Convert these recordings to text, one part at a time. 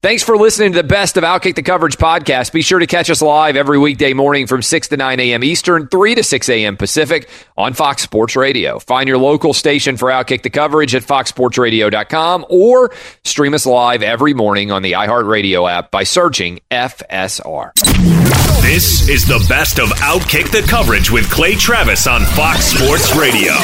Thanks for listening to the best of Outkick the Coverage podcast. Be sure to catch us live every weekday morning from 6 to 9 a.m. Eastern, 3 to 6 a.m. Pacific on Fox Sports Radio. Find your local station for Outkick the Coverage at foxsportsradio.com or stream us live every morning on the iHeartRadio app by searching FSR. This is the best of Outkick the Coverage with Clay Travis on Fox Sports Radio.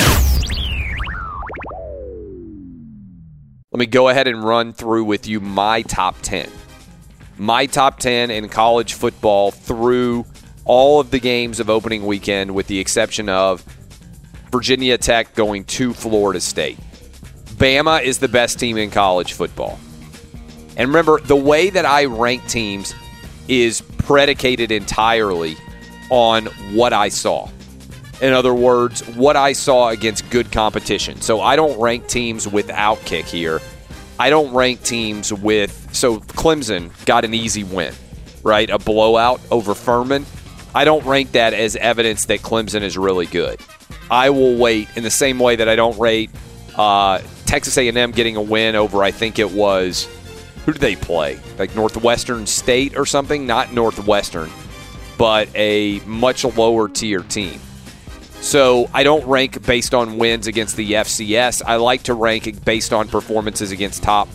Let me go ahead and run through with you my top 10. My top 10 in college football through all of the games of opening weekend with the exception of Virginia Tech going to Florida State. Bama is the best team in college football. And remember, the way that I rank teams is predicated entirely on what I saw. In other words, what I saw against good competition. So I don't rank teams with Outkick here. I don't rank teams with... So Clemson got an easy win, right? A blowout over Furman. I don't rank that as evidence that Clemson is really good. I will wait in the same way that I don't rate Texas A&M getting a win over, I think it was... Who did they play? Like Northwestern State or something? Not Northwestern, but a much lower tier team. So I don't rank based on wins against the FCS. I like to rank based on performances against top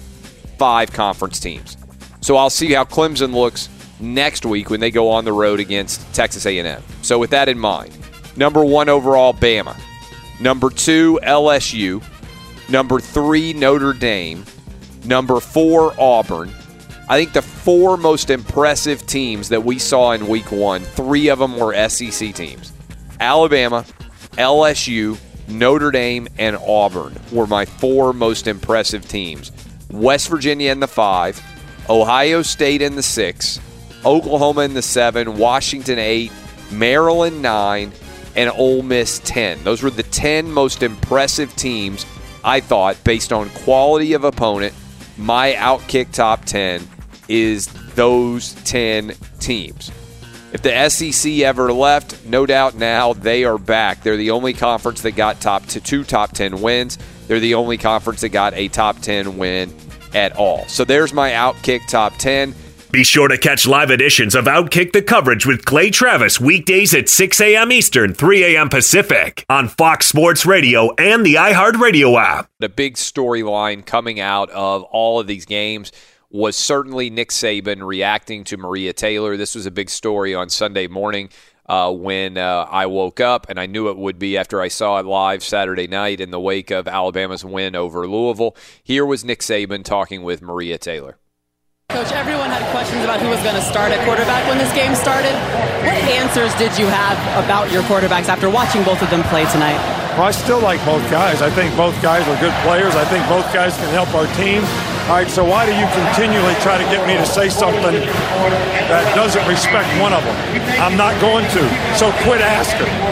5 conference teams. So I'll see how Clemson looks next week when they go on the road against Texas A&M. So with that in mind, number 1 overall, Bama. Number 2, LSU. Number 3, Notre Dame. Number 4, Auburn. I think the 4 most impressive teams that we saw in week 1, 3 of them were SEC teams. Alabama, LSU, Notre Dame, and Auburn were my 4 most impressive teams. West Virginia in the 5, Ohio State in the 6, Oklahoma in the 7, Washington 8, Maryland 9, and Ole Miss 10. Those were the 10 most impressive teams, I thought, based on quality of opponent. My Outkick top 10 is those 10 teams. If the SEC ever left, no doubt now they are back. They're the only conference that got two top 10 wins. They're the only conference that got a top 10 win at all. So there's my Outkick top 10. Be sure to catch live editions of Outkick the Coverage with Clay Travis weekdays at 6 a.m. Eastern, 3 a.m. Pacific on Fox Sports Radio and the iHeartRadio app. The big storyline coming out of all of these games was certainly Nick Saban reacting to Maria Taylor. This was a big story on Sunday morning when I woke up, and I knew it would be after I saw it live Saturday night in the wake of Alabama's win over Louisville. Here was Nick Saban talking with Maria Taylor. Coach, everyone had questions about who was going to start at quarterback when this game started. What answers did you have about your quarterbacks after watching both of them play tonight? Well, I still like both guys. I think both guys are good players. I think both guys can help our team. All right, so why do you continually try to get me to say something that doesn't respect one of them? I'm not going to, so quit asking.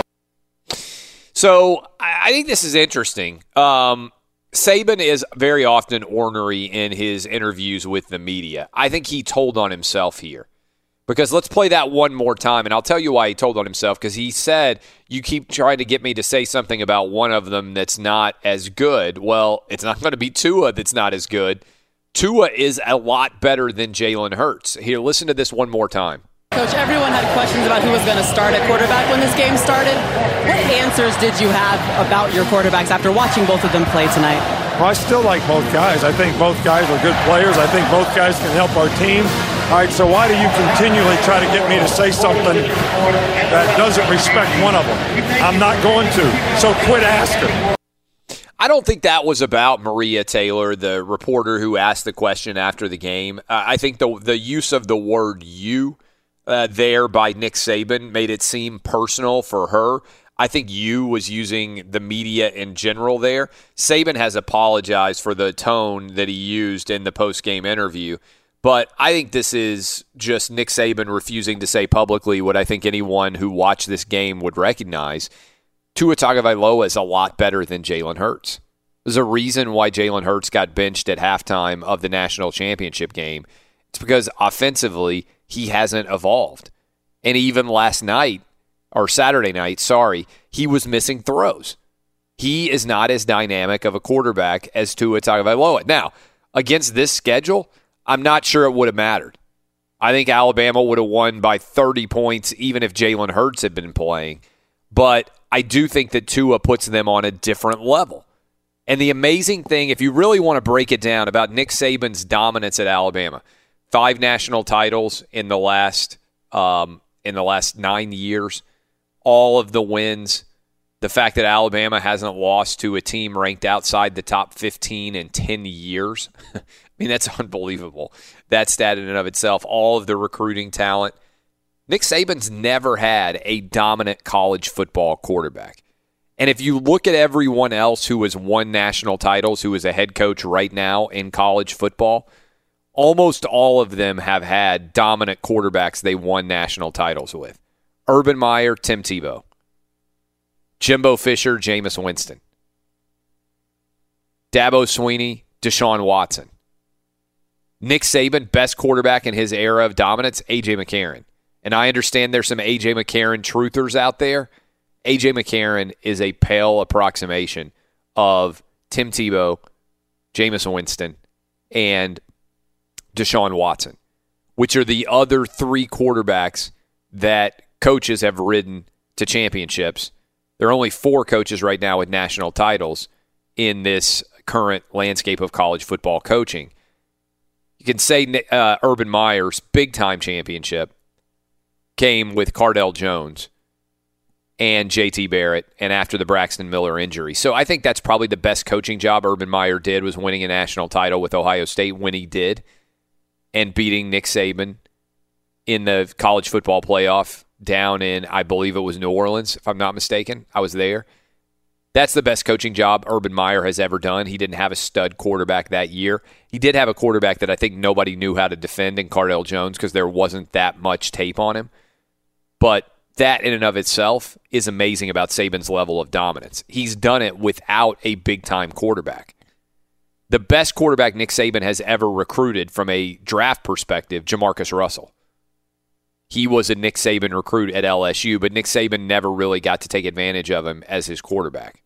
So I think this is interesting. Saban is very often ornery in his interviews with the media. I think he told on himself here. Because let's play that one more time, and I'll tell you why he told on himself. Because he said, you keep trying to get me to say something about one of them that's not as good. Well, it's not going to be Tua that's not as good. Tua is a lot better than Jalen Hurts. Here, listen to this one more time. Coach, everyone had questions about who was going to start at quarterback when this game started. What answers did you have about your quarterbacks after watching both of them play tonight? Well, I still like both guys. I think both guys are good players. I think both guys can help our team. All right, so why do you continually try to get me to say something that doesn't respect one of them? I'm not going to, so quit asking. I don't think that was about Maria Taylor, the reporter who asked the question after the game. I think the use of the word "you" there by Nick Saban made it seem personal for her. I think "you" was using the media in general there. Saban has apologized for the tone that he used in the post-game interview. But I think this is just Nick Saban refusing to say publicly what I think anyone who watched this game would recognize. Tua Tagovailoa is a lot better than Jalen Hurts. There's a reason why Jalen Hurts got benched at halftime of the national championship game. It's because offensively, he hasn't evolved. And even last night, or Saturday night, he was missing throws. He is not as dynamic of a quarterback as Tua Tagovailoa. Now, against this schedule, I'm not sure it would have mattered. I think Alabama would have won by 30 points even if Jalen Hurts had been playing. But I do think that Tua puts them on a different level. And the amazing thing, if you really want to break it down about Nick Saban's dominance at Alabama, 5 national titles in the last 9 years, all of the wins, the fact that Alabama hasn't lost to a team ranked outside the top 15 in 10 years. I mean, that's unbelievable. That stat in and of itself, all of the recruiting talent. Nick Saban's never had a dominant college football quarterback. And if you look at everyone else who has won national titles, who is a head coach right now in college football, almost all of them have had dominant quarterbacks they won national titles with. Urban Meyer, Tim Tebow. Jimbo Fisher, Jameis Winston. Dabo Swinney, Deshaun Watson. Nick Saban, best quarterback in his era of dominance, A.J. McCarron. And I understand there's some A.J. McCarron truthers out there. A.J. McCarron is a pale approximation of Tim Tebow, Jameis Winston, and Deshaun Watson, which are the other 3 quarterbacks that coaches have ridden to championships. There are only 4 coaches right now with national titles in this current landscape of college football coaching. You can say Urban Meyer's big-time championship came with Cardell Jones and J.T. Barrett and after the Braxton Miller injury. So I think that's probably the best coaching job Urban Meyer did, was winning a national title with Ohio State when he did and beating Nick Saban in the college football playoff down in, I believe it was New Orleans, if I'm not mistaken. I was there. That's the best coaching job Urban Meyer has ever done. He didn't have a stud quarterback that year. He did have a quarterback that I think nobody knew how to defend in Cardell Jones because there wasn't that much tape on him. But that in and of itself is amazing about Saban's level of dominance. He's done it without a big-time quarterback. The best quarterback Nick Saban has ever recruited from a draft perspective, Jamarcus Russell. He was a Nick Saban recruit at LSU, but Nick Saban never really got to take advantage of him as his quarterback.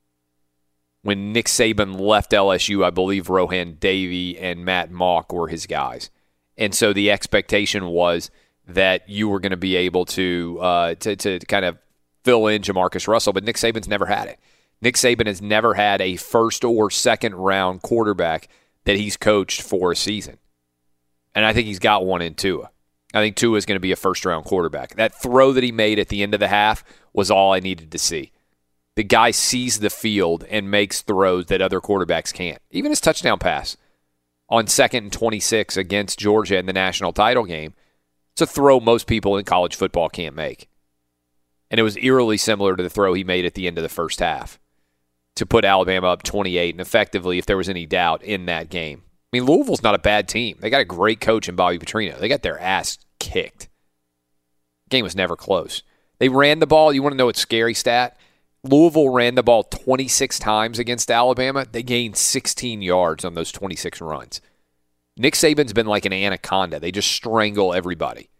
When Nick Saban left LSU, I believe Rohan Davey and Matt Mock were his guys. And so the expectation was that you were going to be able to kind of fill in Jamarcus Russell, but Nick Saban's never had it. Nick Saban has never had a first or second round quarterback that he's coached for a season. And I think he's got one in Tua. I think Tua is going to be a first-round quarterback. That throw that he made at the end of the half was all I needed to see. The guy sees the field and makes throws that other quarterbacks can't. Even his touchdown pass on 2nd and 26 against Georgia in the national title game, it's a throw most people in college football can't make. And it was eerily similar to the throw he made at the end of the first half to put Alabama up 28, and effectively, if there was any doubt, in that game. I mean, Louisville's not a bad team. They got a great coach in Bobby Petrino. They got their ass kicked. The game was never close. They ran the ball. You want to know what's scary stat? Louisville ran the ball 26 times against Alabama. They gained 16 yards on those 26 runs. Nick Saban's been like an anaconda. They just strangle everybody.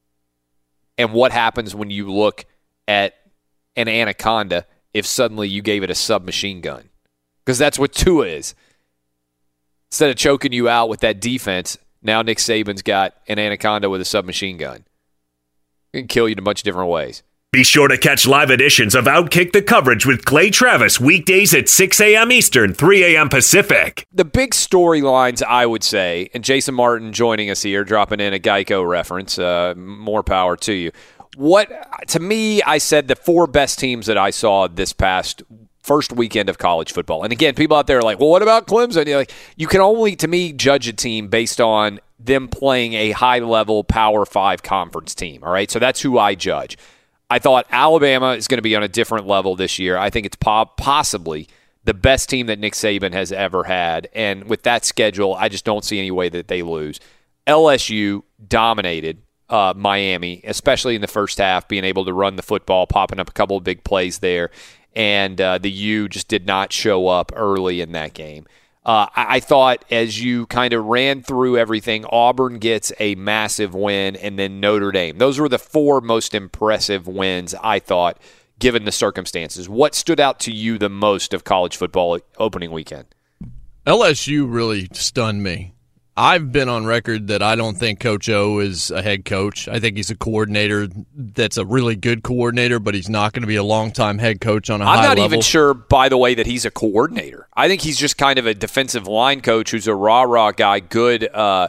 And what happens when you look at an anaconda if suddenly you gave it a submachine gun? Because that's what Tua is. Instead of choking you out with that defense, now Nick Saban's got an anaconda with a submachine gun. It can kill you in a bunch of different ways. Be sure to catch live editions of Outkick the Coverage with Clay Travis weekdays at 6 a.m. Eastern, 3 a.m. Pacific. The big storylines, I would say, and Jason Martin joining us here, dropping in a Geico reference, more power to you. To me, I said the 4 best teams that I saw this past first weekend of college football. And again, people out there are like, well, what about Clemson? You're like, you can only, to me, judge a team based on them playing a high-level Power 5 conference team, all right? So that's who I judge. I thought Alabama is going to be on a different level this year. I think it's possibly the best team that Nick Saban has ever had. And with that schedule, I just don't see any way that they lose. LSU dominated Miami, especially in the first half, being able to run the football, popping up a couple of big plays there. And the U just did not show up early in that game. I thought as you kind of ran through everything, Auburn gets a massive win, and then Notre Dame. Those were the 4 most impressive wins, I thought, given the circumstances. What stood out to you the most of college football opening weekend? LSU really stunned me. I've been on record that I don't think Coach O is a head coach. I think he's a coordinator that's a really good coordinator, but he's not going to be a long-time head coach on a high level. I'm not even sure, by the way, that he's a coordinator. I think he's just kind of a defensive line coach who's a rah-rah guy, good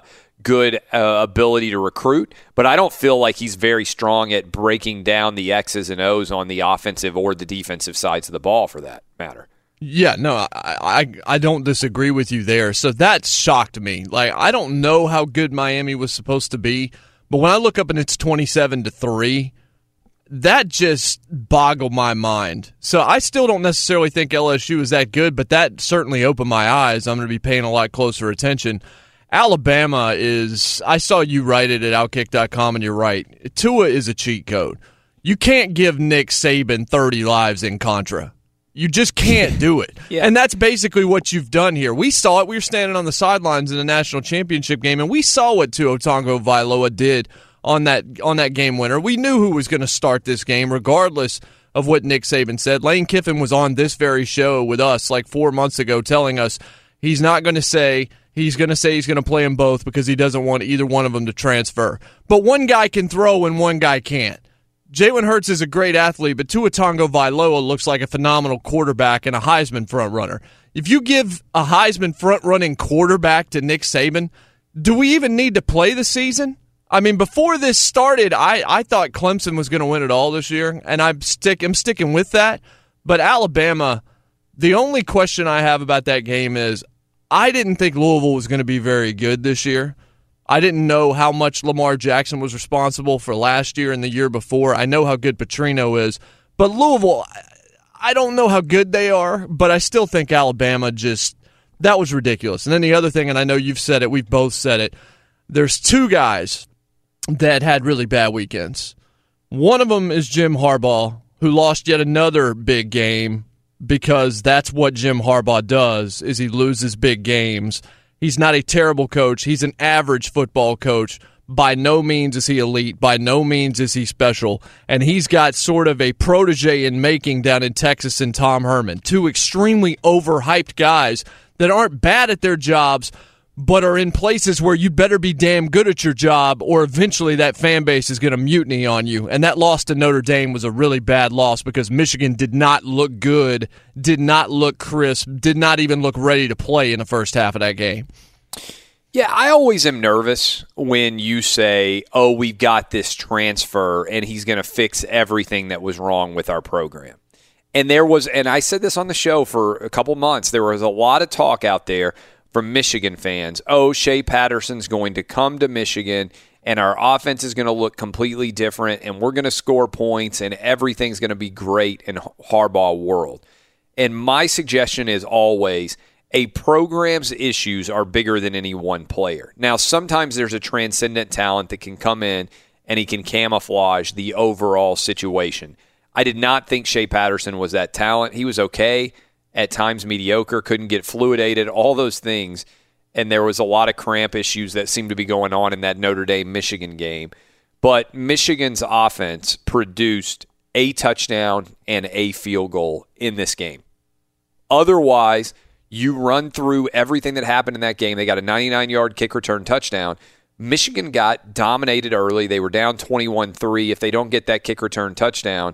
ability to recruit, but I don't feel like he's very strong at breaking down the X's and O's on the offensive or the defensive sides of the ball, for that matter. Yeah, no, I don't disagree with you there. So that shocked me. Like, I don't know how good Miami was supposed to be, but when I look up and it's 27-3, that just boggled my mind. So I still don't necessarily think LSU is that good, but that certainly opened my eyes. I'm going to be paying a lot closer attention. Alabama is, I saw you write it at Outkick.com, and you're right. Tua is a cheat code. You can't give Nick Saban 30 lives in Contra. You just can't do it. Yeah. And that's basically what you've done here. We saw it. We were standing on the sidelines in the national championship game, and we saw what Tua Tagovailoa did on that game winner. We knew who was going to start this game, regardless of what Nick Saban said. Lane Kiffin was on this very show with us like 4 months ago telling us he's not going to say he's going to play them both because he doesn't want either one of them to transfer. But one guy can throw and one guy can't. Jalen Hurts is a great athlete, but Tua Tagovailoa looks like a phenomenal quarterback and a Heisman frontrunner. If you give a Heisman front-running quarterback to Nick Saban, do we even need to play the season? I mean, before this started, I thought Clemson was going to win it all this year, and I'm sticking with that. But Alabama, the only question I have about that game is I didn't think Louisville was going to be very good this year. I didn't know how much Lamar Jackson was responsible for last year and the year before. I know how good Petrino is. But Louisville, I don't know how good they are, but I still think Alabama that was ridiculous. And then the other thing, and I know you've said it, we've both said it, there's two guys that had really bad weekends. One of them is Jim Harbaugh, who lost yet another big game because that's what Jim Harbaugh does, is he loses big games. He's not a terrible coach. He's an average football coach. By no means is he elite. By no means is he special. And he's got sort of a protege in making down in Texas in Tom Herman. Two extremely overhyped guys that aren't bad at their jobs, but are in places where you better be damn good at your job or eventually that fan base is going to mutiny on you. And that loss to Notre Dame was a really bad loss because Michigan did not look good, did not look crisp, did not even look ready to play in the first half of that game. Yeah, I always am nervous when you say, oh, we've got this transfer and he's going to fix everything that was wrong with our program. And I said this on the show for a couple months, there was a lot of talk out there from Michigan fans. Oh, Shea Patterson's going to come to Michigan and our offense is going to look completely different and we're going to score points and everything's going to be great in Harbaugh world. And my suggestion is always a program's issues are bigger than any one player. Now, sometimes there's a transcendent talent that can come in and he can camouflage the overall situation. I did not think Shea Patterson was that talent. He was okay. At times mediocre, couldn't get fluidated, all those things. And there was a lot of cramp issues that seemed to be going on in that Notre Dame-Michigan game. But Michigan's offense produced a touchdown and a field goal in this game. Otherwise, you run through everything that happened in that game. They got a 99-yard kick return touchdown. Michigan got dominated early. They were down 21-3. If they don't get that kick return touchdown,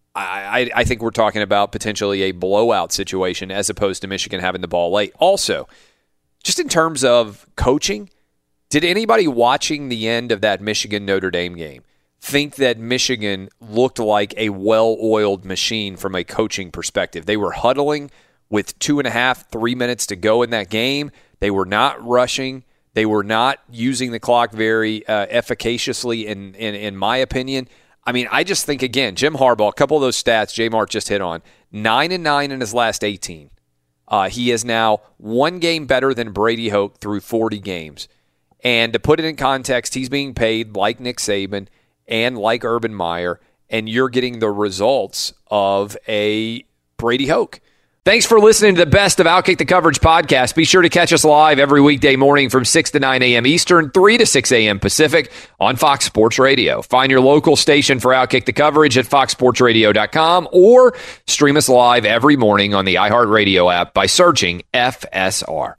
I think we're talking about potentially a blowout situation as opposed to Michigan having the ball late. Also, just in terms of coaching, did anybody watching the end of that Michigan-Notre Dame game think that Michigan looked like a well-oiled machine from a coaching perspective? They were huddling with 2.5, 3 minutes to go in that game. They were not rushing. They were not using the clock very efficaciously, in my opinion. I mean, I just think, again, Jim Harbaugh, a couple of those stats J-Mark just hit on, 9-9 in his last 18. He is now one game better than Brady Hoke through 40 games. And to put it in context, he's being paid like Nick Saban and like Urban Meyer, and you're getting the results of a Brady Hoke. Thanks for listening to the best of Outkick the Coverage podcast. Be sure to catch us live every weekday morning from 6 to 9 a.m. Eastern, 3 to 6 a.m. Pacific on Fox Sports Radio. Find your local station for Outkick the Coverage at foxsportsradio.com or stream us live every morning on the iHeartRadio app by searching FSR.